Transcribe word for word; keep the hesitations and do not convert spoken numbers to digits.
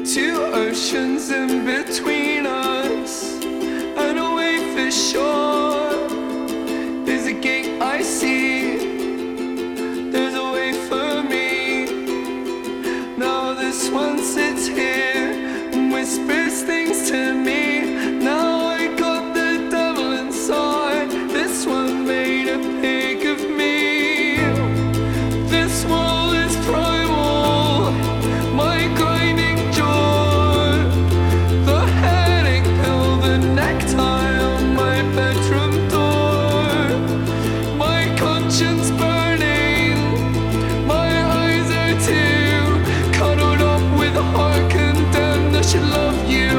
Two oceans in between us, and away for shore. There's a gate I see, there's a way for me. Now this one sits here and whispers things to me. Now I got the devil inside. This one made a pig of me. This wall is primal, my grinding jaw, the headache pill, the necktie on my bedroom door, my conscience burning, my eyes are too cuddled up with a heart condemned. I should love you,